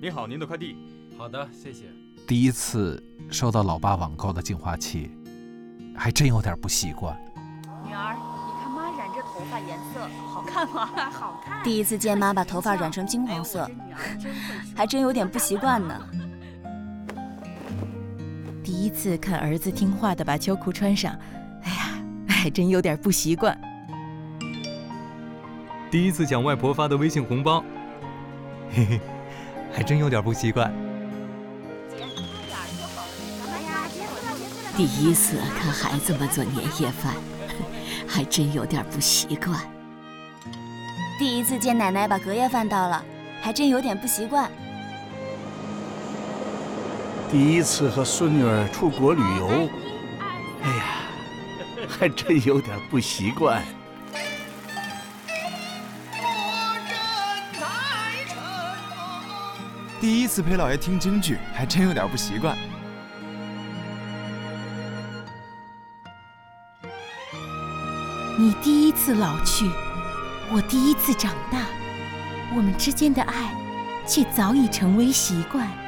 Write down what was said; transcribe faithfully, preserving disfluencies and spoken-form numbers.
您好，您的快递。 好的，谢谢。 第一次收到老爸网购的净化器，还真有点不习惯。 女儿，你看妈染这头发颜色好看吗？ 好看。 第一次见妈把头发染成金黄色，还真有点不习惯呢。 第一次看儿子听话的把秋裤穿上，哎呀，还真有点不习惯。 第一次抢外婆发的微信红包，嘿嘿，还真有点不习惯。 第一次看孩子们做年夜饭，还真有点不习惯。 第一次见奶奶把隔夜饭倒了，还真有点不习惯。 第一次和孙女儿出国旅游，哎呀，还真有点不习惯。 第一次陪老爷听京剧，还真有点不习惯。 你第一次老去，我第一次长大，我们之间的爱却早已成为习惯。